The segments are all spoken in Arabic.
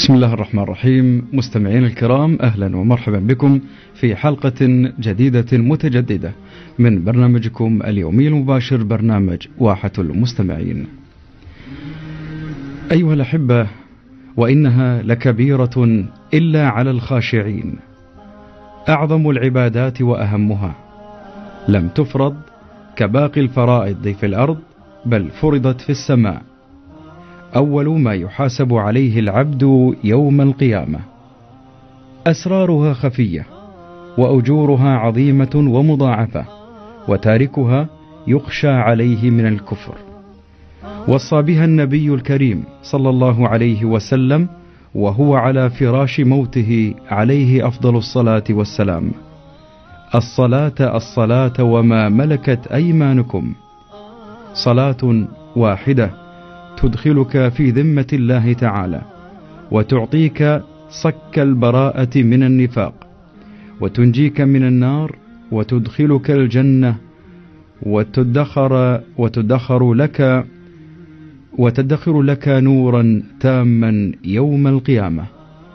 بسم الله الرحمن الرحيم. مستمعين الكرام، أهلا ومرحبا بكم في حلقة جديدة متجددة من برنامجكم اليومي المباشر، برنامج واحة المستمعين. أيها الأحبة، وإنها لكبيرة إلا على الخاشعين، أعظم العبادات وأهمها، لم تفرض كباقي الفرائض في الأرض، بل فرضت في السماء. أول ما يحاسب عليه العبد يوم القيامة. أسرارها خفية، وأجورها عظيمة ومضاعفة، وتاركها يخشى عليه من الكفر. وصى بها النبي الكريم صلى الله عليه وسلم وهو على فراش موته عليه أفضل الصلاة والسلام: الصلاة الصلاة وما ملكت أيمانكم. صلاة واحدة تدخلك في ذمة الله تعالى، وتعطيك صك البراءة من النفاق، وتنجيك من النار، وتدخلك الجنة، وتدخر لك نورا تاما يوم القيامة.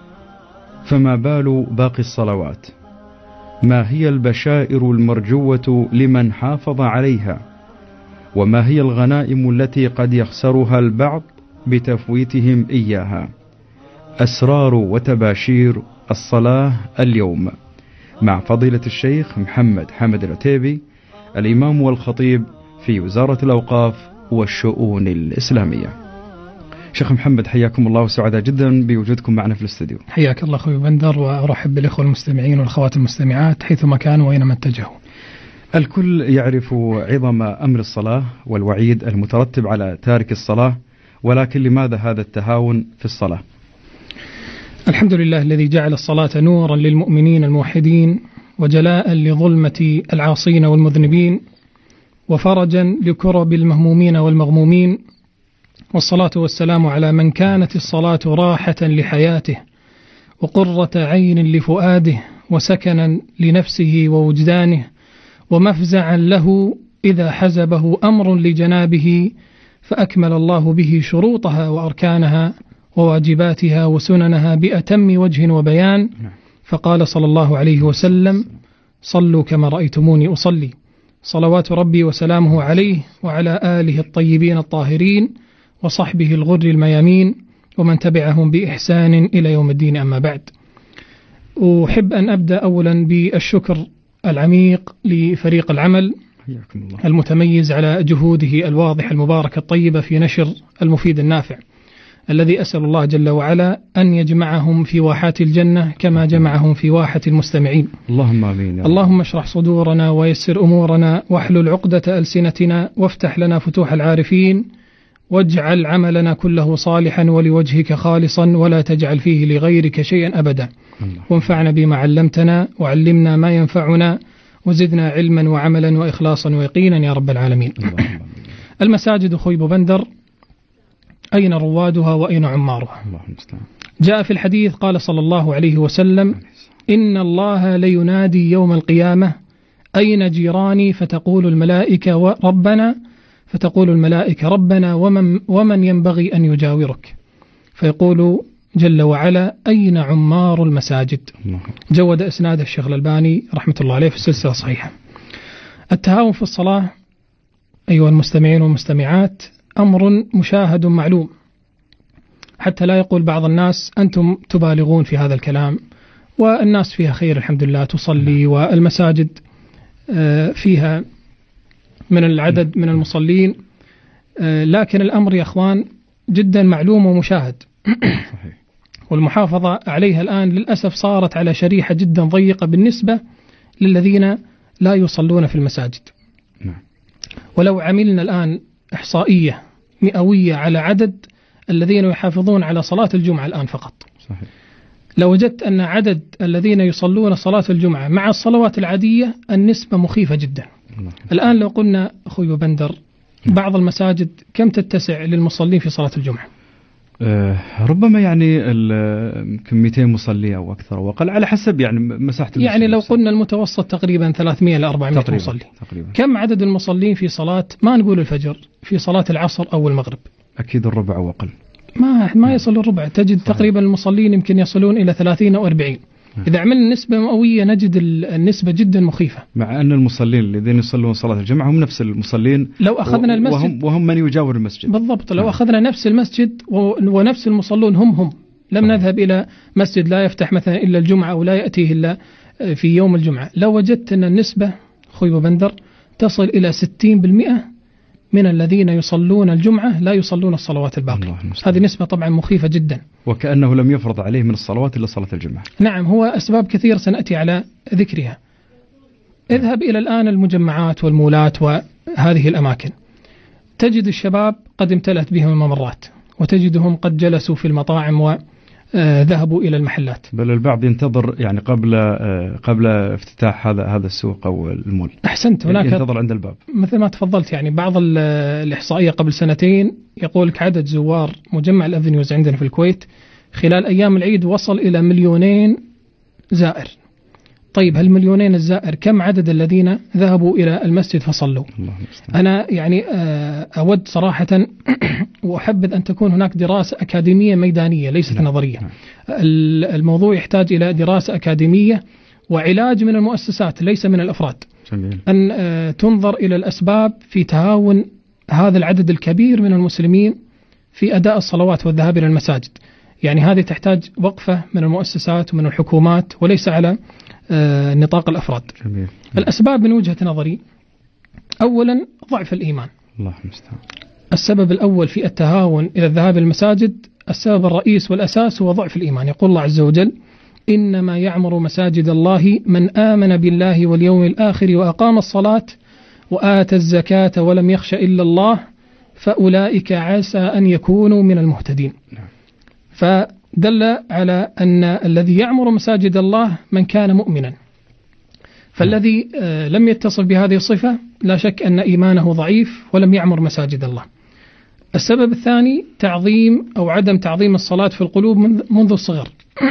فما بال باقي الصلوات؟ ما هي البشائر المرجوة لمن حافظ عليها؟ وما هي الغنائم التي قد يخسرها البعض بتفويتهم إياها؟ أسرار وتباشير الصلاة اليوم مع فضيلة الشيخ محمد حمد العتيبي، الإمام والخطيب في وزارة الأوقاف والشؤون الإسلامية. شيخ محمد، حياكم الله وسعداء جدا بوجودكم معنا في الاستوديو. حياك الله أخوي بندر، وأرحب بالإخوة المستمعين والأخوات المستمعات حيثما كانوا وأينما اتجهوا. الكل يعرف عظم أمر الصلاة والوعيد المترتب على تارك الصلاة، ولكن لماذا هذا التهاون في الصلاة؟ الحمد لله الذي جعل الصلاة نورا للمؤمنين الموحدين، وجلاء لظلمة العاصين والمذنبين، وفرجا لكرب المهمومين والمغمومين. والصلاة والسلام على من كانت الصلاة راحة لحياته، وقرة عين لفؤاده، وسكنا لنفسه ووجدانه، ومفزعا له إذا حزبه أمر لجنابه، فأكمل الله به شروطها وأركانها وواجباتها وسننها بأتم وجه وبيان. فقال صلى الله عليه وسلم: صلوا كما رأيتموني أصلي. صلوات ربي وسلامه عليه وعلى آله الطيبين الطاهرين وصحبه الغر الميامين ومن تبعهم بإحسان إلى يوم الدين. أما بعد، أحب أن أبدأ أولا بالشكر العميق لفريق العمل المتميز على جهوده الواضحة المباركة الطيبة في نشر المفيد النافع، الذي أسأل الله جل وعلا أن يجمعهم في واحات الجنة كما جمعهم في واحة المستمعين. اللهم آمين. اللهم اشرح صدورنا ويسر أمورنا واحلل عقدة ألسنتنا وافتح لنا فتوح العارفين، واجعل عملنا كله صالحا ولوجهك خالصا، ولا تجعل فيه لغيرك شيئا أبدا. وانفعنا بما علمتنا، وعلمنا ما ينفعنا، وزدنا علما وعملا وإخلاصا ويقينا يا رب العالمين. المساجد أخوي بندر، أين روادها وأين عمارها؟ جاء في الحديث قال صلى الله عليه وسلم: إن الله لينادي يوم القيامة: أين جيراني؟ فتقول الملائكة ربنا، فتقول الملائكة ربنا ومن ينبغي أن يجاورك؟ فيقول جل وعلا: أين عمار المساجد؟ جود إسناد الشيخ الألباني رحمة الله عليه في السلسلة الصحيحة. التهاون في الصلاة أيها المستمعين والمستمعات أمر مشاهد معلوم، حتى لا يقول بعض الناس أنتم تبالغون في هذا الكلام، والناس فيها خير الحمد لله تصلي، والمساجد فيها من العدد من المصلين، لكن الأمر يا أخوان جدا معلوم ومشاهد. والمحافظة عليها الآن للأسف صارت على شريحة جدا ضيقة بالنسبة للذين لا يصلون في المساجد. ولو عملنا الآن إحصائية مئوية على عدد الذين يحافظون على صلاة الجمعة الآن فقط، لوجدت أن عدد الذين يصلون صلاة الجمعة مع الصلوات العادية النسبة مخيفة جدا. الآن لو قلنا أخوي بندر بعض المساجد كم تتسع للمصلين في صلاة الجمعة؟ ربما يعني 200 مصلي أو أكثر أو أقل على حسب يعني مساحة المسجد. يعني لو قلنا المتوسط تقريبا 300 إلى 400 مصلي تقريبا. كم عدد المصلين في صلاة ما نقول الفجر، في صلاة العصر أو المغرب؟ أكيد الربع أو أقل. ما يصل الربع. تجد صحيح. تقريبا المصلين يمكن يصلون إلى 30 أو 40. إذا عملنا نسبة مئوية نجد النسبة جدا مخيفة، مع أن المصلين الذين يصلون صلاة الجمعة هم نفس المصلين لو أخذنا المسجد وهم من يجاور المسجد بالضبط. لو أخذنا نفس المسجد ونفس المصلون هم لم نذهب إلى مسجد لا يفتح مثلا إلا الجمعة أو لا يأتيه إلا في يوم الجمعة، لو وجدت أن النسبة أخوي بندر تصل إلى 60% من الذين يصلون الجمعة لا يصلون الصلوات الباقية. هذه نسبة طبعا مخيفة جدا، وكأنه لم يفرض عليه من الصلوات إلا صلاة الجمعة. نعم، هو أسباب كثير سنأتي على ذكرها. اذهب إلى الآن المجمعات والمولات وهذه الأماكن، تجد الشباب قد امتلأت بهم الممرات، وتجدهم قد جلسوا في المطاعم وذهبوا إلى المحلات، بل البعض ينتظر يعني قبل افتتاح هذا السوق أو المول. أحسنت، هناك ينتظر عند الباب مثل ما تفضلت. يعني بعض الإحصائية قبل سنتين يقول لك عدد زوار مجمع الأفنيوز عندنا في الكويت خلال أيام العيد وصل إلى 2,000,000 زائر. طيب هال2,000,000 الزائر كم عدد الذين ذهبوا إلى المسجد فصلوا؟ أنا يعني أود صراحة وأحبذ أن تكون هناك دراسة أكاديمية ميدانية ليست نظرية. الموضوع يحتاج إلى دراسة أكاديمية وعلاج من المؤسسات ليس من الأفراد. جميل. أن تنظر إلى الأسباب في تهاون هذا العدد الكبير من المسلمين في أداء الصلوات والذهاب إلى المساجد. يعني هذه تحتاج وقفة من المؤسسات ومن الحكومات وليس على نطاق الأفراد. جميل. الأسباب من وجهة نظري، أولا ضعف الإيمان. الله المستعان. السبب الأول في التهاون إلى الذهاب إلى المساجد، السبب الرئيس والأساس هو ضعف الإيمان. يقول الله عز وجل: إنما يعمر مساجد الله من آمن بالله واليوم الآخر وأقام الصلاة وآتى الزكاة ولم يخش إلا الله فأولئك عسى أن يكونوا من المهتدين. فدل على أن الذي يعمر مساجد الله من كان مؤمنا، فالذي لم يتصل بهذه الصفة لا شك أن إيمانه ضعيف ولم يعمر مساجد الله. السبب الثاني تعظيم أو عدم تعظيم الصلاة في القلوب منذ الصغر.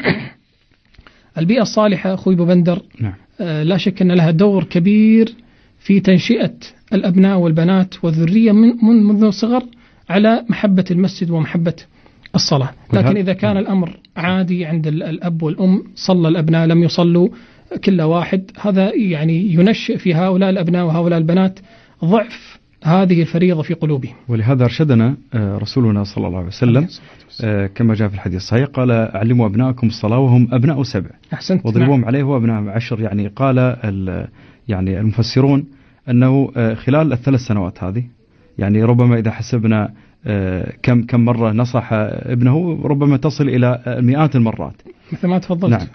البيئة الصالحة أخوي بندر لا شك أن لها دور كبير في تنشئة الأبناء والبنات والذرية منذ الصغر على محبة المسجد ومحبة الصلاة. لكن إذا كان الأمر عادي عند الأب والأم، صلى الأبناء لم يصلوا كل واحد، هذا يعني ينشئ في هؤلاء الأبناء وهؤلاء البنات ضعف هذه الفريضة في قلوبهم. ولهذا أرشدنا رسولنا صلى الله عليه وسلم كما جاء في الحديث الصحيح، قال: علموا أبنائكم الصلاة وهم أبناء 7 واضربوهم عليه وأبناء 10. يعني قال يعني المفسرون أنه خلال ال3 سنوات هذه، يعني ربما إذا حسبنا كم مرة نصح ابنه ربما تصل إلى مئات المرات مثل ما تفضلت. نعم.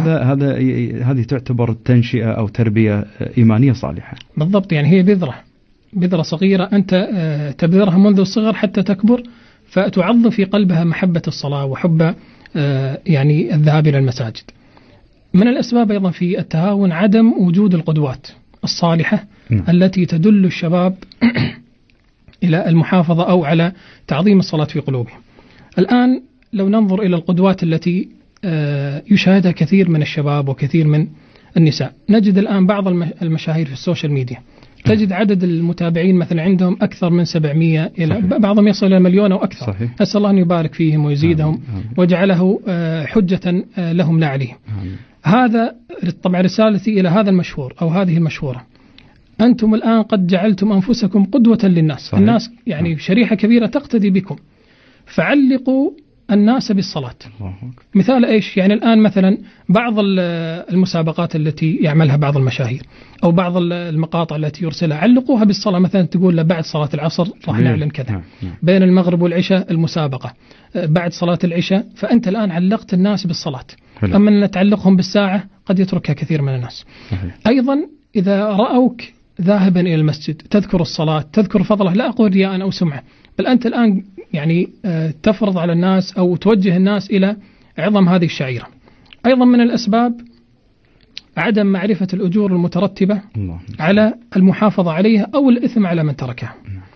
هذه تعتبر تنشئة أو تربية إيمانية صالحة. بالضبط. يعني هي بذرة صغيرة أنت تبذرها منذ الصغر حتى تكبر، فتعظم في قلبها محبة الصلاة وحب يعني الذهاب إلى المساجد. من الأسباب أيضا في التهاون عدم وجود القدوات الصالحة التي تدل الشباب إلى المحافظة أو على تعظيم الصلاة في قلوبهم. الآن لو ننظر إلى القدوات التي يشاهدها كثير من الشباب وكثير من النساء، نجد الآن بعض المشاهير في السوشيال ميديا تجد عدد المتابعين مثلا عندهم أكثر من 700 إلى بعضهم يصل إلى 1,000,000 أو أكثر. صحيح. أسأل الله أن يبارك فيهم ويزيدهم وجعله حجة لهم لا عليهم. هذا طبعا رسالتي إلى هذا المشهور أو هذه المشهورة: أنتم الآن قد جعلتم أنفسكم قدوة للناس. صحيح. الناس يعني شريحة كبيرة تقتدي بكم، فعلقوا الناس بالصلاة. مثال إيش؟ يعني الآن مثلا بعض المسابقات التي يعملها بعض المشاهير أو بعض المقاطع التي يرسلها علقوها بالصلاة. مثلا تقول له بعد صلاة العصر راح نعلن كذا، بين المغرب والعشاء المسابقة، بعد صلاة العشاء. فأنت الآن علقت الناس بالصلاة. أما أن تعلقهم بالساعة قد يتركها كثير من الناس. أيضا إذا رأوك ذاهبا إلى المسجد تذكر الصلاة، تذكر فضله، لا أقول رياء أو سمعة، بل أنت الآن يعني تفرض على الناس أو توجه الناس إلى عظم هذه الشعيرة. أيضا من الأسباب عدم معرفة الأجور المترتبة على المحافظة عليها أو الإثم على من تركها.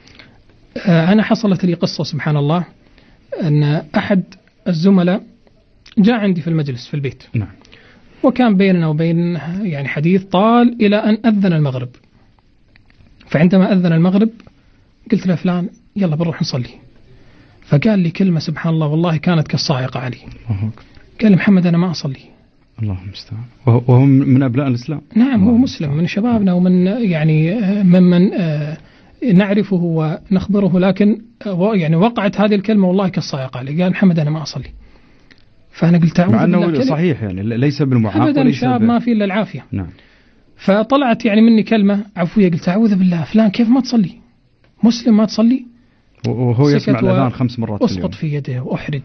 أنا حصلت لي قصة سبحان الله، أن أحد الزملاء جاء عندي في المجلس في البيت، وكان بيننا وبين يعني حديث طال إلى أن أذن المغرب. فعندما أذن المغرب قلت له: فلان يلا بنروح نصلي. فقال لي كلمة سبحان الله والله كانت كالصاعقة علي. قال لي محمد أنا ما أصلي. الله المستعان. وهو من أبناء الإسلام. نعم هو مسلم من شبابنا ومن يعني ممن نعرفه ونخبره، لكن يعني وقعت هذه الكلمة والله كالصاعقة علي. قال محمد أنا ما أصلي. فأنا قلت أعوذ بالله. مع أنه صحيح يعني ليس بالمعاق أبدا شاب ما في إلا العافية. نعم. فطلعت يعني مني كلمة عفوية، قلت أعوذ بالله فلان كيف ما تصلي؟ مسلم ما تصلي؟ وهو يسمع الأذان 5 مرات في اليوم. أسقط في يده وأحرج.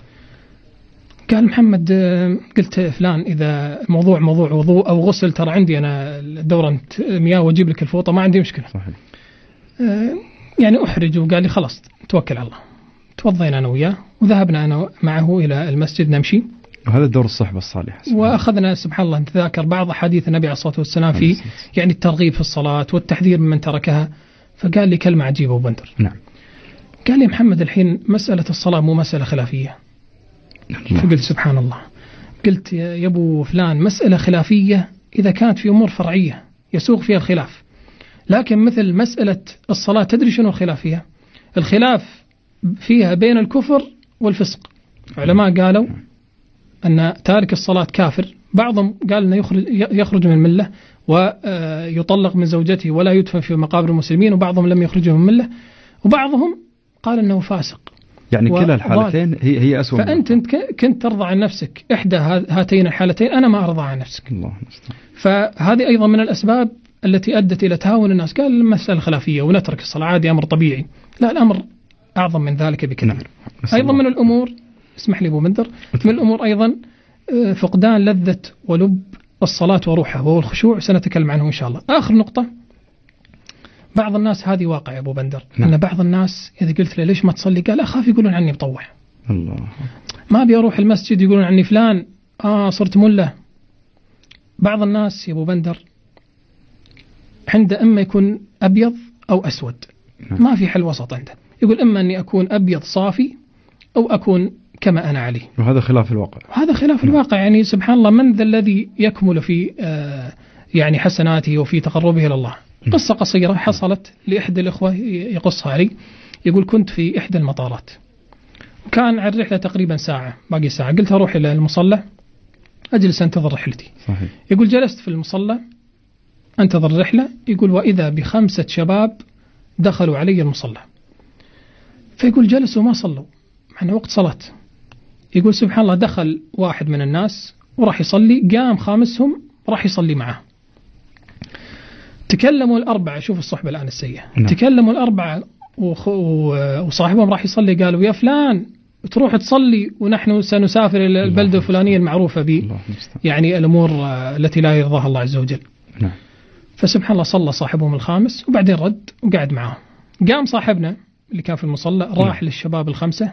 قال محمد، قلت فلان إذا موضوع وضوء أو غسل ترى عندي أنا دورة مياه وأجيب لك الفوطة ما عندي مشكلة. صحيح. يعني أحرج. وقال لي خلاص توكل على الله. توضينا أنا وياه وذهبنا أنا معه إلى المسجد نمشي. وهذا دور الصحبة الصالحة. وأخذنا سبحان الله نتذاكر بعض أحاديث النبي عليه الصلاة والسلام في يعني الترغيب في الصلاة والتحذير ممن تركها. فقال لي كلمة عجيبة وبندر. نعم. قال لي محمد الحين مسألة الصلاة مو مسألة خلافية. فقلت سبحان الله. قلت يا أبو فلان مسألة خلافية إذا كانت في أمور فرعية يسوغ فيها الخلاف، لكن مثل مسألة الصلاة تدري شنو الخلافية؟ الخلاف فيها بين الكفر والفسق. علماء قالوا أن تارك الصلاة كافر، بعضهم قال أنه يخرج من الملة ويطلق من زوجته ولا يدفن في مقابر المسلمين، وبعضهم لم يخرجه من الملة، وبعضهم قال أنه فاسق. يعني كلا الحالتين هي أسوأ. فأنت كنت ترضى عن نفسك إحدى هاتين الحالتين، أنا ما أرضى عن نفسك. الله المستعان. فهذه أيضا من الأسباب التي أدت إلى تهاون الناس. قال المسألة خلافية ونترك الصلاة عادي أمر طبيعي. لا، الأمر أعظم من ذلك بكثير. نعم. أيضا من الأمور، اسمح لي أبو مندر، من الأمور أيضا فقدان لذة ولب الصلاة وروحها وهو الخشوع، سنتكلم عنه إن شاء الله. آخر نقطة، بعض الناس هذه واقع يا أبو بندر. نعم. أن بعض الناس إذا قلت له ليش ما تصلي قال أخاف يقولون عني مطوع. الله. ما أبي أروح المسجد يقولون عني فلان صرت ملة. بعض الناس يا أبو بندر عنده إما يكون أبيض أو أسود. نعم. ما في حل وسط عنده. يقول إما أني أكون أبيض صافي أو أكون كما أنا عليه. وهذا خلاف الواقع. هذا خلاف الواقع. يعني سبحان الله، من ذا الذي يكمل في يعني حسناته وفي تقربه إلى الله. قصة قصيرة حصلت لإحدى الإخوة يقصها علي. يقول كنت في إحدى المطارات وكان على الرحلة تقريبا ساعة، باقي ساعة. قلت أروح إلى المصلى أجلس أنتظر رحلتي. صحيح. يقول جلست في المصلى أنتظر الرحلة. يقول وإذا ب5 شباب دخلوا علي المصلى. فيقول جلسوا ما صلوا معنا وقت صلاة. يقول سبحان الله دخل واحد من الناس وراح يصلي، قام خامسهم راح يصلي معه. تكلموا الأربعة، شوف الصحبة الآن السيئة. نعم. تكلموا الأربعة وصاحبهم راح يصلي قالوا يا فلان تروح تصلي ونحن سنسافر إلى البلدة الفلانية المعروفة ب يعني الأمور التي لا يرضاها الله عز وجل. نعم. فسبحان الله صلى صاحبهم الخامس وبعدين رد وقعد معهم. قام صاحبنا اللي كان في المصلى راح للشباب ال5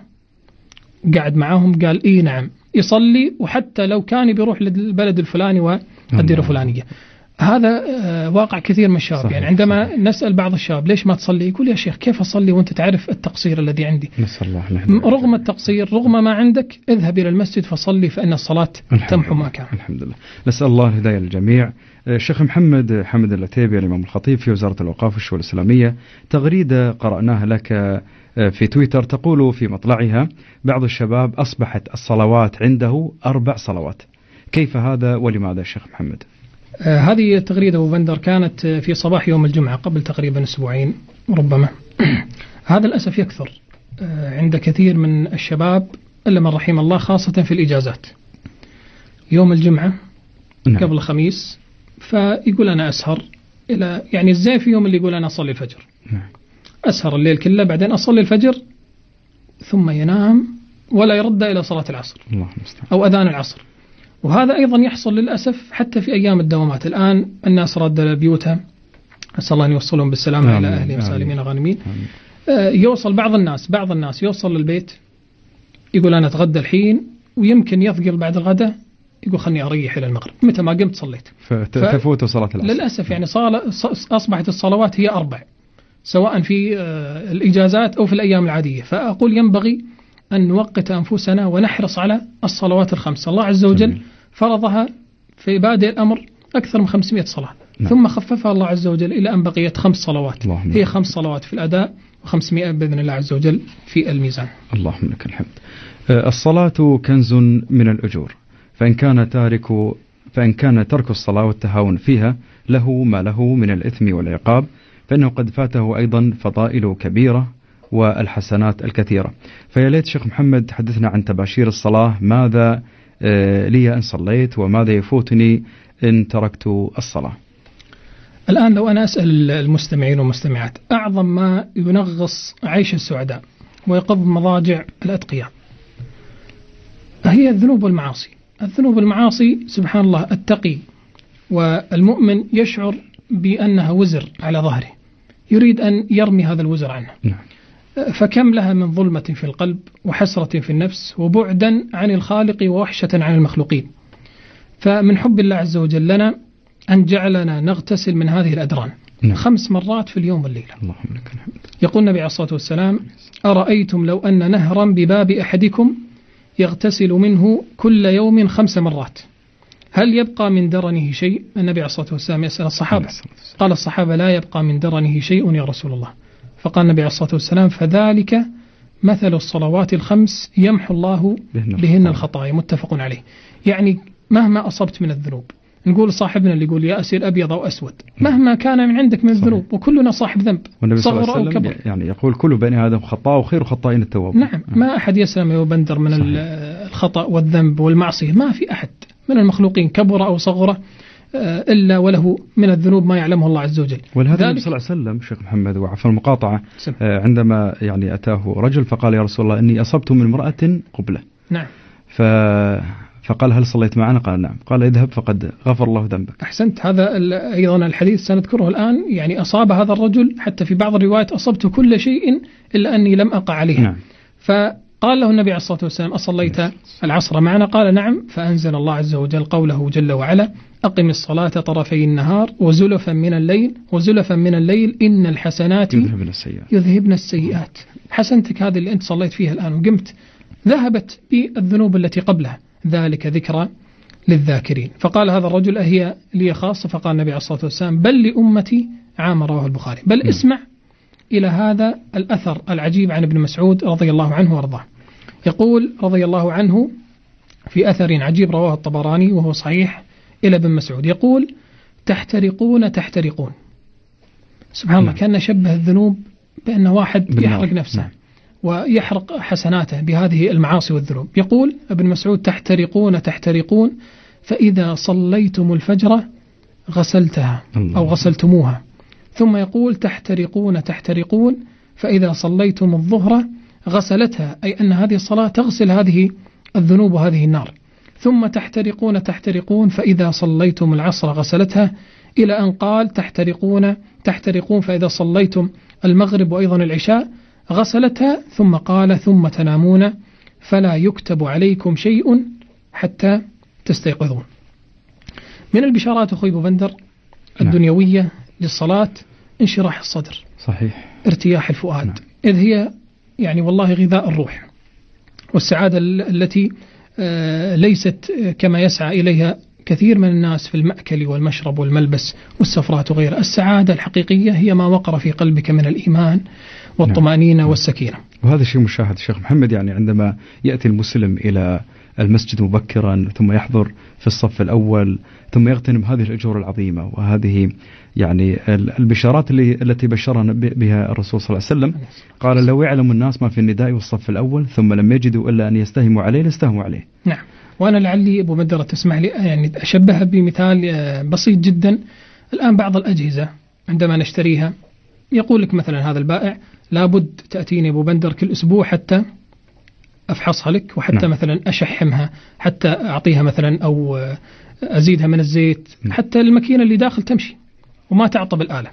قاعد معاهم قال إيه نعم يصلي، وحتى لو كان بيروح للبلد الفلاني والدير الفلانية. هذا واقع كثير من الشباب. صحيح. يعني عندما صحيح. نسأل بعض الشباب ليش ما تصلي يقول يا شيخ كيف أصلي وأنت تعرف التقصير الذي عندي. نسأل الله رغم التقصير رغم ما عندك اذهب إلى المسجد فصلي فإن الصلاة تمحو ما كان. الحمد لله. نسأل الله الهداية للجميع. الشيخ محمد حامد العتيبي الإمام الخطيب في وزارة الأوقاف والشؤون الإسلامية، تغريدة قرأناها لك في تويتر تقول في مطلعها بعض الشباب أصبحت الصلوات عنده 4 صلوات، كيف هذا ولماذا الشيخ محمد؟ هذه التغريدة أبو بندر كانت في صباح يوم الجمعة قبل تقريبا 2 أسبوع ربما. هذا للأسف يكثر عند كثير من الشباب إلا من رحم الله، خاصة في الإجازات يوم الجمعة. نعم. قبل الخميس فيقول أنا أسهر إلى يعني الزين في يوم اللي يقول أنا أصلي الفجر. نعم. أسهر الليل كله بعدين أصلي الفجر ثم ينام ولا يرد إلى صلاة العصر أو أذان العصر. وهذا أيضا يحصل للأسف حتى في أيام الدوامات. الآن الناس رد لبيوتها، أسأل الله أن يوصلهم بالسلامة إلى أهلهم سالمين غانمين. يوصل بعض الناس يوصل للبيت يقول أنا أتغدى الحين ويمكن يثقل بعد الغداء يقول خلني أريح إلى المغرب، متى ما قمت صليت فتفوت صلاة العصر. للأسف يعني أصبحت الصلوات هي 4 سواء في الإجازات أو في الأيام العادية. فأقول ينبغي أن نوقت أنفسنا ونحرص على الصلوات ال5. الله عز وجل فرضها في بادئ الأمر أكثر من 500 صلاة. نعم. ثم خففها الله عز وجل إلى أن بقيت 5 صلوات. هي 5 صلوات في الأداء و500 بإذن الله عز وجل في الميزان. اللهم لك الحمد. الصلاة كنز من الأجور، فإن كان ترك الصلاة والتهاون فيها له ما له من الإثم والعقاب، فإنه قد فاته أيضا فضائل كبيرة والحسنات الكثيرة. فيا ليت شيخ محمد تحدثنا عن تباشير الصلاة، ماذا لي إن صليت وماذا يفوتني إن تركت الصلاة؟ الآن لو أنا أسأل المستمعين والمستمعات، أعظم ما ينغص عيش السعداء ويقض مضاجع الأتقياء هي الذنوب والمعاصي. الذنوب والمعاصي سبحان الله التقي والمؤمن يشعر بأنها وزر على ظهره، يريد أن يرمي هذا الوزر عنه. فكم لها من ظلمة في القلب وحسرة في النفس وبعدا عن الخالق ووحشة عن المخلوقين. فمن حب الله عز وجل لنا أن جعلنا نغتسل من هذه الأدران 5 مرات في اليوم والليلة. يقول النبي عليه الصلاة والسلام: أرأيتم لو أن نهرا بباب أحدكم يغتسل منه كل يوم 5 مرات هل يبقى من درنه شيء؟ النبي عليه الصلاة والسلام يسأل الصحابة، قال الصحابة: لا يبقى من درنه شيء يا رسول الله. فقال النبي عليه الصلاة والسلام: فذلك مثل الصلوات ال5 يمحو الله بهن الخطايا. متفق عليه. يعني مهما أصبت من الذنوب، نقول صاحبنا اللي يقول يا أسير أبيض أو أسود، مهما كان من عندك من الذنوب، وكلنا صاحب ذنب صغر أو كبر. يعني يقول كل بني آدم خطاء وخير خطائين التواب. نعم، ما أحد يسلم ويبندر من الخطأ والذنب والمعصية، ما في أحد من المخلوقين كبر أو صغر إلا وله من الذنوب ما يعلمه الله عز وجل. ولهذا النبي صلى الله عليه وسلم شيخ محمد وعفوا المقاطعة، عندما يعني أتاه رجل فقال: يا رسول الله إني أصبت من امرأة قبلة. نعم. فقال: هل صليت معنا؟ قال: نعم. قال: اذهب فقد غفر الله ذنبك. أحسنت. هذا أيضا الحديث سنذكره الآن. يعني أصاب هذا الرجل حتى في بعض الروايات: أصبت كل شيء إلا أني لم أقع عليها. نعم. فقال له النبي عليه الصلاة والسلام: أصليت العصر معنا؟ قال: نعم. فأنزل الله عز وجل قوله جل وعلا: أقم الصلاة طرفي النهار وزلفا من الليل إن الحسنات يذهبن السيئات. حسنتك هذه اللي أنت صليت فيها الآن وقمت ذهبت بالذنوب التي قبلها، ذلك ذكرى للذاكرين. فقال هذا الرجل: أهي لي خاصة؟ فقال النبي عليه الصلاة والسلام: بل لأمتي عام. رواه البخاري. بل اسمع إلى هذا الأثر العجيب عن ابن مسعود رضي الله عنه وارضاه. يقول رضي الله عنه في أثر عجيب رواه الطبراني وهو صحيح إلى ابن مسعود، يقول: تحترقون. سبحان الله، كان شبه الذنوب بأن واحد يحرق نفسه ويحرق حسناته بهذه المعاصي والذنوب. يقول ابن مسعود: تحترقون فإذا صليتم الفجر غسلتها أو غسلتموها. ثم يقول: تحترقون فإذا صليتم الظهر غسلتها، أي أن هذه الصلاة تغسل هذه الذنوب وهذه النار. ثم تحترقون فإذا صليتم العصر غسلتها، إلى أن قال: تحترقون فإذا صليتم المغرب وأيضا العشاء غسلتها. ثم قال: ثم تنامون فلا يكتب عليكم شيء حتى تستيقظون. من البشارات أخوي أبو بندر الدنيوية للصلاة انشراح الصدر، صحيح، ارتياح الفؤاد، إذ هي يعني والله غذاء الروح والسعادة التي ليست كما يسعى إليها كثير من الناس في المأكل والمشرب والملبس والسفرات وغيرها. السعادة الحقيقية هي ما وقر في قلبك من الإيمان والطمأنينة والسكينة. وهذا شيء مشاهد شيخ محمد، يعني عندما يأتي المسلم إلى المسجد مبكرا ثم يحضر في الصف الأول ثم يغتنم هذه الأجور العظيمة وهذه يعني البشارات التي بشرنا بها الرسول صلى الله عليه وسلم، قال: لو يعلم الناس ما في النداء والصف الأول ثم لم يجدوا إلا أن يستهموا عليه لاستهموا عليه. نعم. وأنا لعلي أبو مدرة تسمح لي يعني أشبهها بمثال بسيط جدا. الآن بعض الأجهزة عندما نشتريها يقول لك مثلا هذا البائع: لابد تأتيني أبو بندر كل أسبوع حتى أفحصها لك وحتى مثلا أشحمها، حتى أعطيها مثلا أو أزيدها من الزيت، حتى الماكينة اللي داخل تمشي وما تعطب الآلة.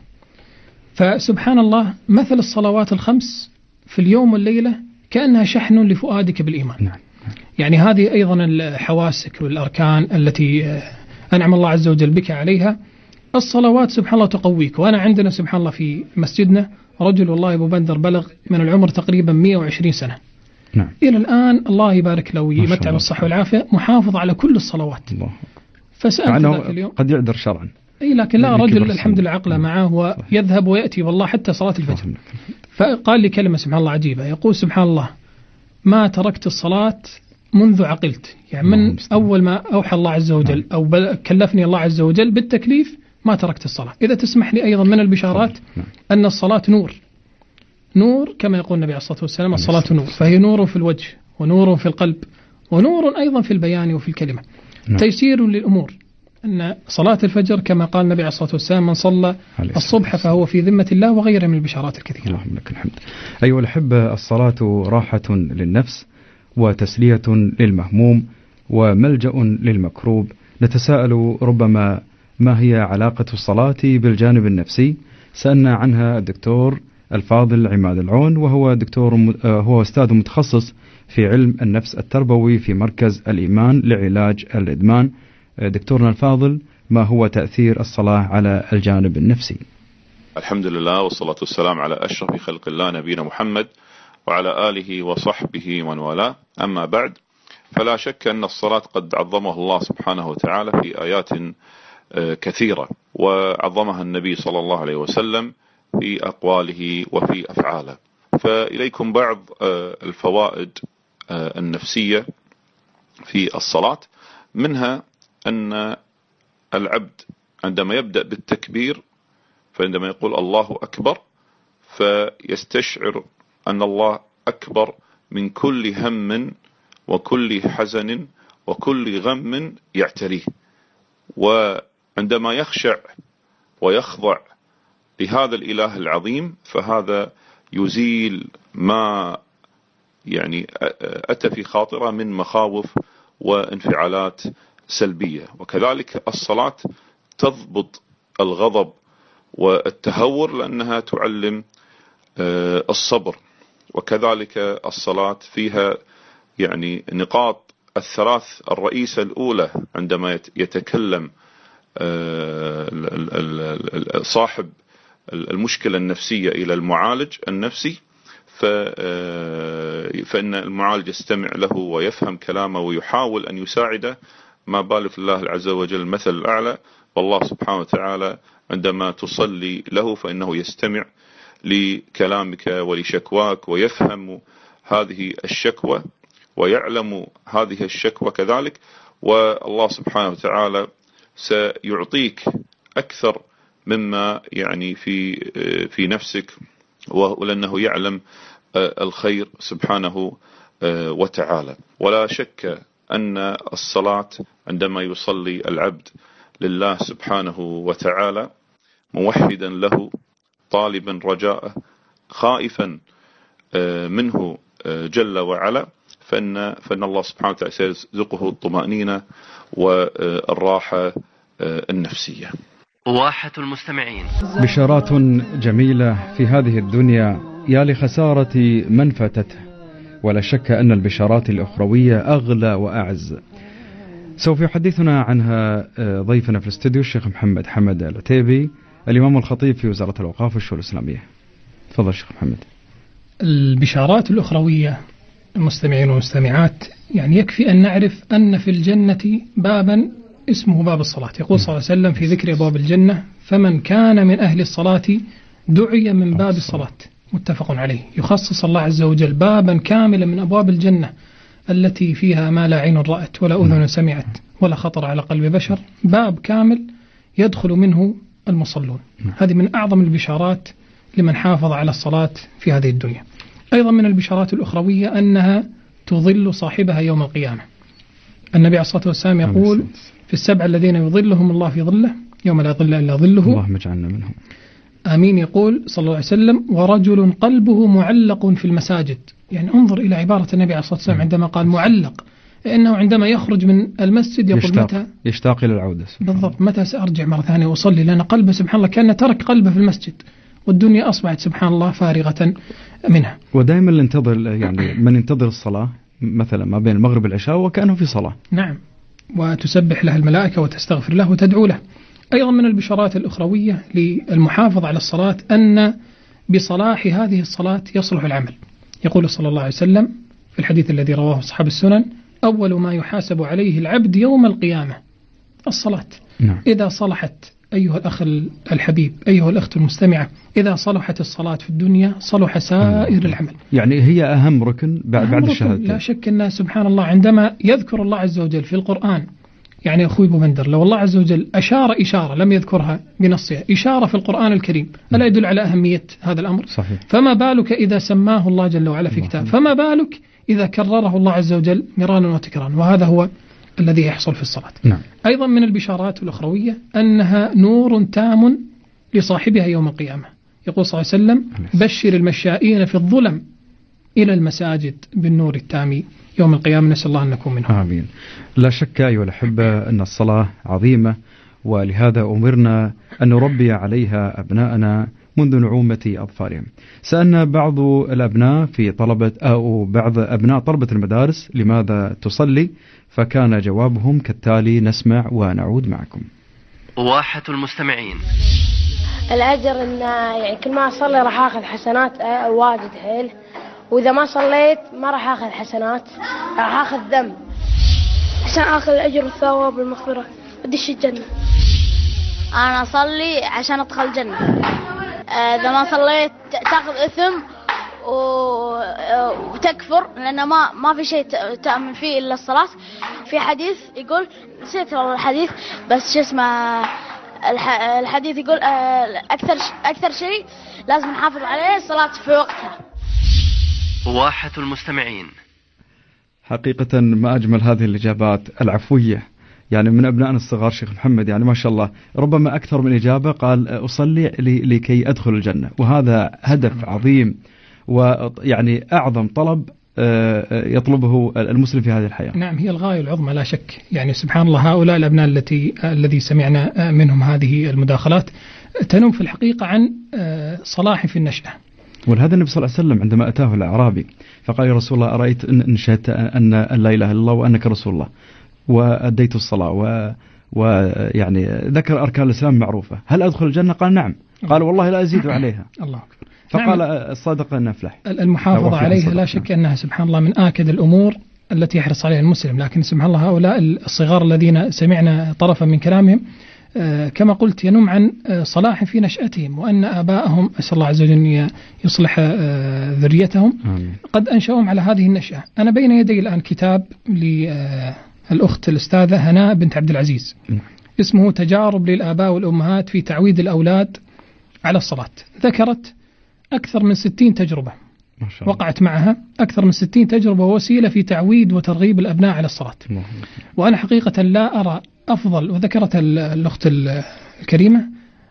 فسبحان الله، مثل الصلوات ال5 في اليوم والليلة كأنها شحن لفؤادك بالإيمان. يعني هذه أيضا الحواسك والأركان التي أنعم الله عز وجل بك عليها. الصلوات سبحان الله تقويك. وأنا عندنا سبحان الله في مسجدنا رجل والله أبو بندر بلغ من العمر تقريبا 120 سنة. نعم. إلى الآن الله يبارك له ويمتع بالصحة والعافية محافظ على كل الصلوات. فسألت ذاك اليوم قد يعذر شرعا. أي لكن لا، رجل الحمد لله عقله معه ويذهب ويأتي والله حتى صلاة الفجر. فقال لي كلمة سبحان الله عجيبة، يقول سبحان الله ما تركت الصلاة منذ عقلت، يعني من أول ما أوحى الله عز وجل أو كلفني الله عز وجل بالتكليف ما تركت الصلاة. إذا تسمح لي أيضا من البشارات أن الصلاة نور كما يقول النبي عليه الصلاة والسلام الصلاة نور، فهي نور في الوجه ونور في القلب ونور أيضا في البيان وفي الكلمة. تيسير للأمور، أن صلاة الفجر كما قال النبي عليه الصلاة والسلام من صلى الصبح فهو في ذمة الله، وغيره من البشارات الكثيرة. اللهم لك الحمد. أيها الأحبة، الصلاة راحة للنفس وتسلية للمهموم وملجأ للمكروب. نتساءل ربما ما هي علاقة الصلاة بالجانب النفسي؟ سألنا عنها الدكتور الفاضل عماد العون، وهو هو أستاذ متخصص في علم النفس التربوي في مركز الإيمان لعلاج الإدمان. دكتورنا الفاضل، ما هو تأثير الصلاة على الجانب النفسي؟ الحمد لله والصلاة والسلام على أشرف خلق الله نبينا محمد وعلى آله وصحبه ومن والاه. أما بعد، فلا شك أن الصلاة قد عظمها الله سبحانه وتعالى في آيات كثيرة، وعظمها النبي صلى الله عليه وسلم في أقواله وفي أفعاله. فإليكم بعض الفوائد النفسية في الصلاة. منها أن العبد عندما يبدأ بالتكبير، فعندما يقول الله أكبر فيستشعر أن الله أكبر من كل هم وكل حزن وكل غم يعتريه. وعندما يخشع ويخضع لهذا الإله العظيم، فهذا يزيل ما يعني أتى في خاطره من مخاوف وانفعالات سلبية. وكذلك الصلاة تضبط الغضب والتهور لأنها تعلم الصبر. وكذلك الصلاة فيها يعني نقاط الثلاث الرئيسة الأولى عندما يتكلم صاحب المشكلة النفسية إلى المعالج النفسي، فإن المعالج يستمع له ويفهم كلامه ويحاول أن يساعده. ما بالك الله عز وجل المثل الأعلى، والله سبحانه وتعالى عندما تصلي له فإنه يستمع لكلامك ولشكواك ويفهم هذه الشكوى ويعلم هذه الشكوى كذلك، والله سبحانه وتعالى سيعطيك أكثر مما يعني في نفسك، ولأنه يعلم الخير سبحانه وتعالى. ولا شك أن الصلاة عندما يصلي العبد لله سبحانه وتعالى موحدا له طالبا رجاءه خائفا منه جل وعلا، فإن الله سبحانه وتعالى سيرزقه الطمأنينة والراحة النفسية. واحة المستمعين، بشارات جميلة في هذه الدنيا يا لخسارة من فاتته، ولا شك أن البشارات الأخروية أغلى وأعز. سوف يحدثنا عنها ضيفنا في الاستوديو الشيخ محمد حمد العتيبي، الإمام الخطيب في وزارة الأوقاف والشؤون الإسلامية. تفضل شيخ محمد. البشارات الأخروية المستمعين والمستمعات، يعني يكفي أن نعرف أن في الجنة بابا اسمه باب الصلاة. يقول صلى الله عليه وسلم في ذكر أبواب الجنة: فمن كان من أهل الصلاة دعي من باب الصلاة. متفق عليه. يخصص الله عز وجل بابا كاملا من أبواب الجنة التي فيها ما لا عين رأت ولا أذن سمعت ولا خطر على قلب بشر، باب كامل يدخل منه المصلون. هذه من أعظم البشارات لمن حافظ على الصلاة في هذه الدنيا. أيضا من البشارات الأخروية أنها تظل صاحبها يوم القيامة. النبي عليه الصلاة والسلام يقول: في السبع الذين يظلهم الله في ظله يوم لا ظل إلا ظله. اللهم اجعلنا منهم. آمين. يقول صلى الله عليه وسلم: ورجل قلبه معلق في المساجد. يعني انظر إلى عبارة النبي عليه الصلاة والسلام عندما قال معلق، لأنه عندما يخرج من المسجد يقول يشتاق إلى العودة. بالضبط، متى سأرجع مرة ثانية وأصلي، لأن قلبه سبحان الله كان ترك قلبه في المسجد والدنيا أصبحت سبحان الله فارغة منها. ودائما ننتظر، يعني من ينتظر الصلاة مثلا ما بين المغرب والعشاء وكأنه في صلاة. نعم، وتسبح له الملائكة وتستغفر له وتدعو له. أيضا من البشارات الأخروية للمحافظ على الصلاة أن بصلاح هذه الصلاة يصلح العمل. يقول صلى الله عليه وسلم في الحديث الذي رواه أصحاب السنن: أول ما يحاسب عليه العبد يوم القيامة الصلاة. نعم. إذا صلحت أيها الأخ الحبيب، أيها الأخت المستمعة، إذا صلحت الصلاة في الدنيا صلح سائر العمل. يعني هي أهم ركن بعد الشهادتين. لا شك أن سبحان الله عندما يذكر الله عز وجل في القرآن، يعني أخوي أبو بندر، لو الله عز وجل أشار إشارة لم يذكرها بنصها، إشارة في القرآن الكريم، ألا يدل على أهمية هذا الأمر؟ صحيح. فما بالك إذا سماه الله جل وعلا في كتاب، فما بالك إذا كرره الله عز وجل مرارا وتكرارا، وهذا هو الذي يحصل في الصلاة. نعم. أيضا من البشارات الأخروية أنها نور تام لصاحبها يوم القيامة. يقول صلى الله عليه وسلم: بشر المشائين في الظلم إلى المساجد بالنور التام يوم القيامة. نسأل الله أن نكون منهم. آمين. لا شك أيها الأحبة أن الصلاة عظيمة، ولهذا أمرنا أن نربي عليها أبناءنا منذ نعومة أظفارهم. سألنا بعض الأبناء في طلبة أو بعض أبناء طلبة المدارس لماذا تصلي، فكان جوابهم كالتالي، نسمع ونعود معكم. واحة المستمعين. الأجر إن يعني كل ما أصلي راح أخذ حسنات واجد حيل، وإذا ما صليت ما راح أخذ حسنات، راح أخذ ذنب. عشان أخذ الأجر والثواب والمغفرة ودش الجنة. أنا أصلي عشان أدخل الجنة. إذا ما صليت تأخذ إثم وتكفر، لأن ما في شيء تأمن فيه إلا الصلاة. في حديث يقول، نسيت والله الحديث، بس شو اسمه، الحديث يقول أكثر شيء لازم نحافظ عليه الصلاة في وقتها. واحة المستمعين. حقيقة ما أجمل هذه الإجابات العفوية، يعني من أبنائنا الصغار شيخ محمد، يعني ما شاء الله ربما أكثر من إجابة قال أصلي لكي أدخل الجنة، وهذا هدف عظيم، ويعني أعظم طلب يطلبه المسلم في هذه الحياة. نعم، هي الغاية العظمى لا شك. يعني سبحان الله، هؤلاء الأبناء الذي سمعنا منهم هذه المداخلات تنم في الحقيقة عن صلاح في النشأة. ولهذا النبي صلى الله عليه وسلم عندما أتاه الأعرابي فقال: يا رسول الله، أرأيت إن شهدت أن لا إله إلا الله وأنك رسول الله وأديت الصلاة ويعني ذكر أركان الإسلام معروفة، هل أدخل الجنة؟ قال: نعم. قال: والله لا أزيد عليها. الله أكبر. فقال: الصادق نفلح. المحافظة عليها لا شك أنها سبحان الله من آكد الأمور التي يحرص عليها المسلم. لكن سبحان الله هؤلاء الصغار الذين سمعنا طرفا من كلامهم كما قلت ينم عن صلاح في نشأتهم، وأن آباءهم أسأل الله عز وجل أن يصلح ذريتهم قد أنشأهم على هذه النشأة. أنا بين يدي الآن كتاب للأخت الأستاذة هناء بنت عبد العزيز، اسمه تجارب للآباء والأمهات في تعويد الأولاد على الصلاة. ذكرت أكثر من 60 تجربة وقعت معها، أكثر من 60 تجربة ووسيلة في تعويد وترغيب الأبناء على الصلاة. وأنا حقيقة لا أرى أفضل، وذكرت الأخت الكريمة،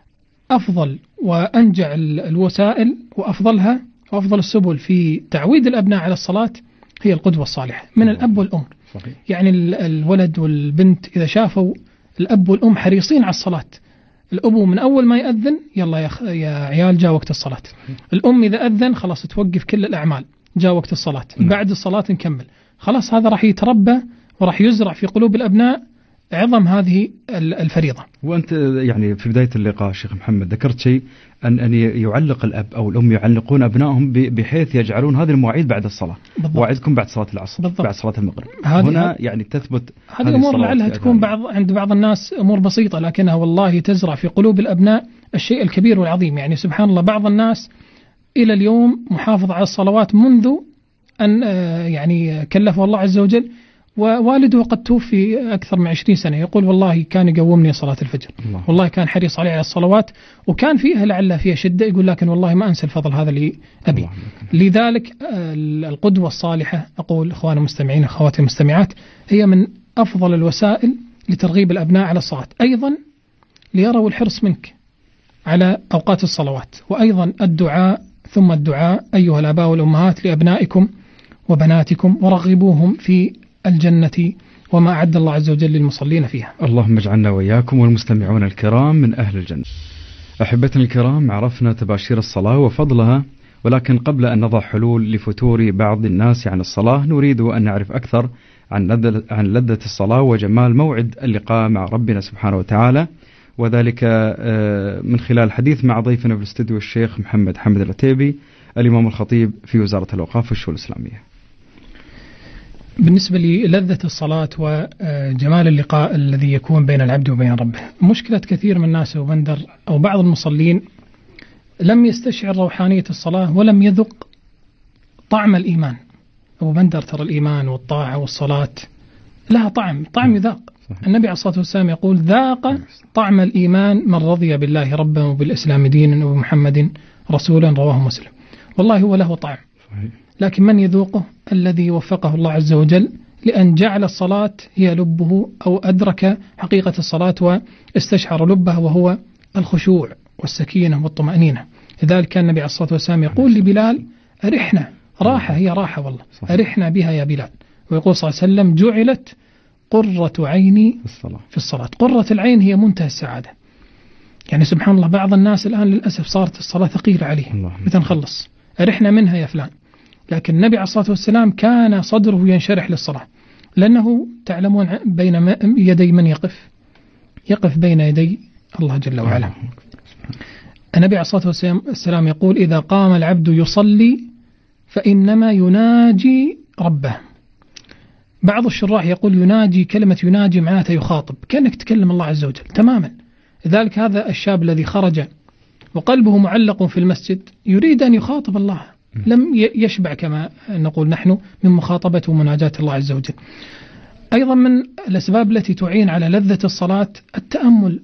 أفضل وأنجع الوسائل وأفضلها وأفضل السبل في تعويد الأبناء على الصلاة هي القدوة الصالحة من الأب والأم. صحيح. يعني الولد والبنت إذا شافوا الأب والأم حريصين على الصلاة، الأبو من أول ما يأذن يلا يا عيال جاء وقت الصلاة، الأم إذا أذن خلاص توقف كل الأعمال جاء وقت الصلاة، بعد الصلاة نكمل، خلاص هذا راح يتربى وراح يزرع في قلوب الأبناء عظم هذه الفريضة. وأنت يعني في بداية اللقاء شيخ محمد ذكرت شيء أن يعلق الأب أو الأم يعلقون أبنائهم بحيث يجعلون هذه المواعيد بعد الصلاة. وعدكم بعد صلاة العصر. بالضبط. بعد صلاة المغرب. هنا يعني تثبت هذه أمور لعلها تكون عند بعض الناس أمور بسيطة، لكنها والله تزرع في قلوب الأبناء الشيء الكبير والعظيم. يعني سبحان الله بعض الناس إلى اليوم محافظ على الصلوات منذ أن يعني كلفه الله عز وجل، ووالده قد توفي أكثر من 20 سنة يقول والله كان يقومني صلاة الفجر، والله كان حريص عليه على الصلوات، وكان فيها لعل فيها شدة، يقول لكن والله ما أنسى الفضل هذا لأبي. لذلك القدوة الصالحة أقول إخواني المستمعين أخواتي المستمعات هي من أفضل الوسائل لترغيب الأبناء على الصلاة، أيضا ليروا الحرص منك على أوقات الصلوات، وأيضا الدعاء ثم الدعاء أيها الآباء والأمهات لأبنائكم وبناتكم، ورغبوهم في الجنة وما أعد الله عز وجل للمصلين فيها. اللهم اجعلنا وإياكم والمستمعون الكرام من أهل الجنة. أحبتنا الكرام، عرفنا تباشير الصلاة وفضلها، ولكن قبل أن نضع حلول لفتور بعض الناس عن الصلاة نريد أن نعرف أكثر عن لذة الصلاة وجمال موعد اللقاء مع ربنا سبحانه وتعالى، وذلك من خلال الحديث مع ضيفنا في الاستوديو الشيخ محمد حمد العتيبي الإمام الخطيب في وزارة الأوقاف والشؤون الإسلامية. بالنسبة للذة الصلاة وجمال اللقاء الذي يكون بين العبد وبين ربه، مشكلة كثير من الناس أبو بندر أو بعض المصلين لم يستشعر روحانية الصلاة ولم يذق طعم الإيمان. أبو بندر ترى الإيمان والطاعة والصلاة لها طعم يذاق. النبي عليه الصلاة والسلام يقول ذاق طعم الإيمان من رضي بالله ربا وبالإسلام دينا وبمحمد رسولا، رواه مسلم. والله هو له طعم، لكن من يذوقه؟ الذي وفقه الله عز وجل لأن جعل الصلاة هي لبه، أو أدرك حقيقة الصلاة واستشعر لبه، وهو الخشوع والسكينة والطمأنينة. لذلك كان النبي عليه الصلاة والسلام يقول لبلال أرحنا، راحة هي راحة والله، أرحنا بها يا بلال. ويقول صلى الله عليه وسلم جعلت قرة عيني في الصلاة. قرة العين هي منتهى السعادة. يعني سبحان الله بعض الناس الآن للأسف صارت الصلاة ثقيلة عليه، متى نخلص؟ أرحنا منها يا فلان. لكن النبي عليه الصلاة والسلام كان صدره ينشرح للصلاة، لأنه تعلمون بين يدي من يقف بين يدي الله جل وعلا. النبي عليه الصلاة والسلام يقول إذا قام العبد يصلي فإنما يناجي ربه. بعض الشراح يقول يناجي، كلمة يناجي معناتها يخاطب، كأنك تكلم الله عز وجل تماما. لذلك هذا الشاب الذي خرج وقلبه معلق في المسجد يريد أن يخاطب الله، لم يشبع كما نقول نحن من مخاطبة ومناجاة الله عز وجل. أيضا من الأسباب التي تعين على لذة الصلاة التأمل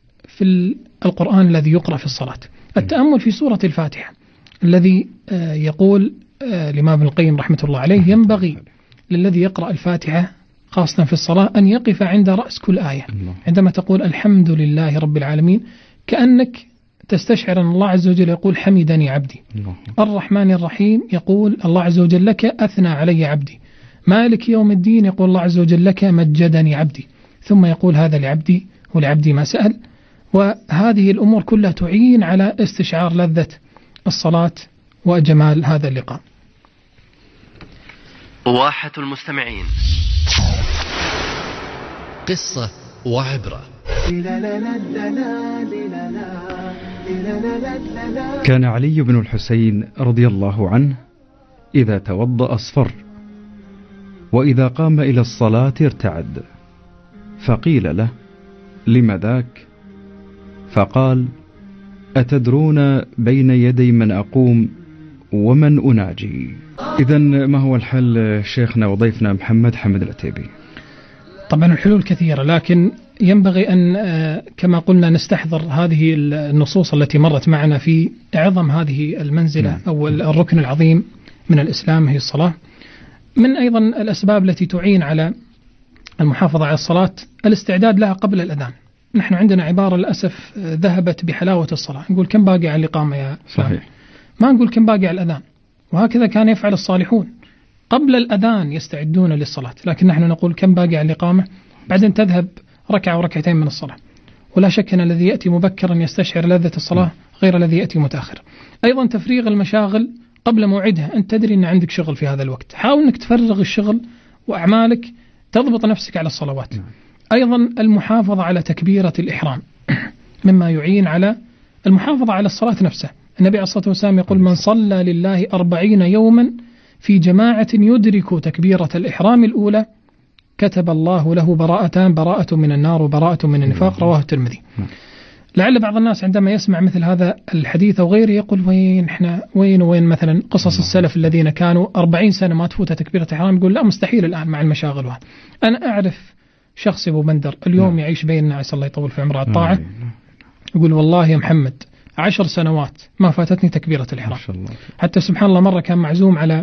في القرآن الذي يقرأ في الصلاة. التأمل في سورة الفاتحة الذي يقول الإمام ابن القيم رحمة الله عليه ينبغي للذي يقرأ الفاتحة خاصة في الصلاة أن يقف عند رأس كل آية. عندما تقول الحمد لله رب العالمين كأنك تستشعر أن الله عز وجل يقول حمدني عبدي. الرحمن الرحيم يقول الله عز وجل لك أثنى علي عبدي. مالك يوم الدين يقول الله عز وجل لك مجدني عبدي. ثم يقول هذا لعبدي ولعبدي ما سأل. وهذه الأمور كلها تعين على استشعار لذة الصلاة وجمال هذا اللقاء. واحة المستمعين، قصة وعبرة. كان علي بن الحسين رضي الله عنه إذا توضأ أصفر، وإذا قام إلى الصلاة ارتعد، فقيل له لم ذاك؟ فقال أتدرون بين يدي من أقوم ومن أناجي؟ إذن ما هو الحل شيخنا وضيفنا محمد حمد العتيبي؟ طبعا الحلول كثيرة، لكن ينبغي أن كما قلنا نستحضر هذه النصوص التي مرت معنا في عظم هذه المنزلة أو الركن العظيم من الإسلام هي الصلاة. من أيضا الأسباب التي تعين على المحافظة على الصلاة الاستعداد لها قبل الأذان. نحن عندنا عبارة للأسف ذهبت بحلاوة الصلاة، نقول كم باقي على الإقامة يا صحيح، ما نقول كم باقي على الأذان. وهكذا كان يفعل الصالحون قبل الأذان يستعدون للصلاة، لكن نحن نقول كم باقي على الإقامة، بعدين تذهب ركعة وركعتين من الصلاة. ولا شك أن الذي يأتي مبكرا يستشعر لذة الصلاة غير الذي يأتي متأخر. أيضا تفريغ المشاغل قبل موعدها. أنت تدري أن عندك شغل في هذا الوقت، حاول أنك تفرغ الشغل وأعمالك تضبط نفسك على الصلوات. أيضا المحافظة على تكبيرة الإحرام مما يعين على المحافظة على الصلاة نفسها. النبي عليه الصلاة والسلام يقول من صلى لله 40 يوما في جماعة يدرك تكبيرة الإحرام الأولى كتب الله له براءتان، براءة من النار وبراءة من النفاق، رواه الترمذي. لعل بعض الناس عندما يسمع مثل هذا الحديث أو غيره يقول وين مثلا قصص السلف الذين كانوا 40 سنة ما تفوت تكبيرة الإحرام، يقول لا مستحيل الآن مع المشاغل. أنا أعرف شخص أبو بندر اليوم يعيش بيننا عسى الله يطول في عمره الطاعة، يقول والله يا محمد 10 سنوات ما فاتتني تكبيرة الإحرام. حتى سبحان الله مرة كان معزوم على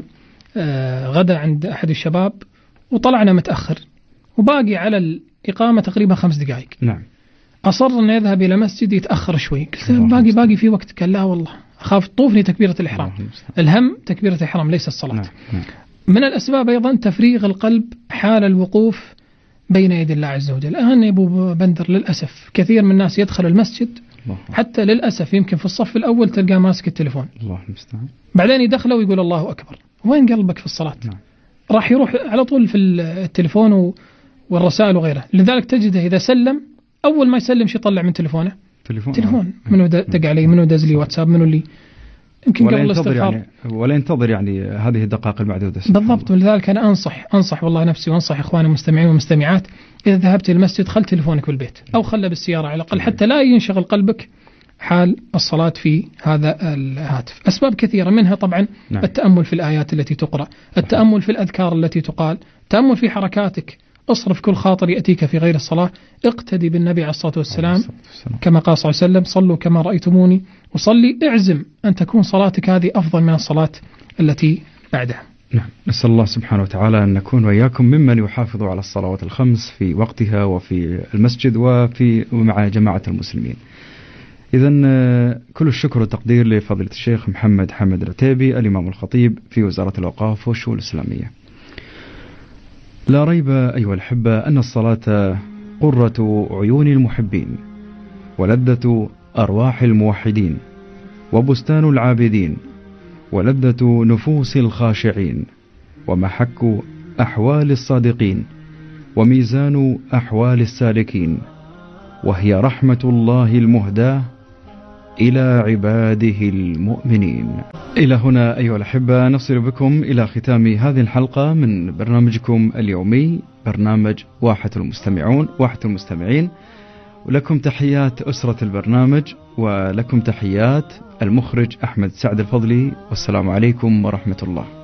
غدا عند أحد الشباب وطلعنا متأخر وباقي على الإقامة تقريبا 5 دقائق. نعم. أصر أن يذهب إلى مسجد يتأخر شوي، قلت باقي في وقت، قال لا والله أخاف تطوفني تكبيرة الإحرام. الهم تكبيرة الإحرام ليس الصلاة. نعم. من الأسباب أيضا تفريغ القلب حال الوقوف بين يدي الله عز وجل. الآن يا أبو بندر للأسف كثير من الناس يدخل المسجد حتى للأسف يمكن في الصف الأول تلقاه ماسك التليفون، الله المستعان، بعدين يدخله ويقول الله أكبر. وين قلبك في الصلاة؟ نعم. راح يروح على طول في التليفون والرسائل وغيره. لذلك تجده إذا سلم أول ما يسلم شو يطلع من تليفونه؟ تليفون. منو دق علي، منو دز لي واتساب، منو اللي يمكن قبل الاستغفار ولا ينتظر يعني هذه الدقائق المعدودة. بالضبط. ولذلك أنا أنصح والله نفسي وأنصح إخواني المستمعين والمستمعات، إذا ذهبت المسجد خل تلفونك بالبيت أو خله بالسيارة على الأقل حتى لا ينشغل قلبك حال الصلاة في هذا الهاتف. أسباب كثيرة منها طبعا التأمل في الآيات التي تقرأ، التأمل في الأذكار التي تقال، التأمل في حركاتك، اصرف كل خاطر يأتيك في غير الصلاة، اقتدي بالنبي عليه الصلاة والسلام كما قال صلى الله عليه وسلم صلوا كما رأيتموني وصلي، اعزم أن تكون صلاتك هذه أفضل من الصلاة التي بعدها. نعم، نسأل الله سبحانه وتعالى أن نكون وإياكم ممن يحافظ على الصلوات الخمس في وقتها وفي المسجد ومع جماعة المسلمين. إذن كل الشكر والتقدير لفضيلة الشيخ محمد حمد العتيبي الإمام الخطيب في وزارة الأوقاف والشؤون الإسلامية. لا ريب أيها الأحبة أن الصلاة قرة عيون المحبين، ولذة أرواح الموحدين، وبستان العابدين، ولذة نفوس الخاشعين، ومحك أحوال الصادقين، وميزان أحوال السالكين، وهي رحمة الله المهداة إلى عباده المؤمنين. إلى هنا أيها الأحبة نصل بكم إلى ختام هذه الحلقة من برنامجكم اليومي، برنامج واحة المستمعين. ولكم تحيات أسرة البرنامج، ولكم تحيات المخرج أحمد سعد الفضلي، والسلام عليكم ورحمة الله.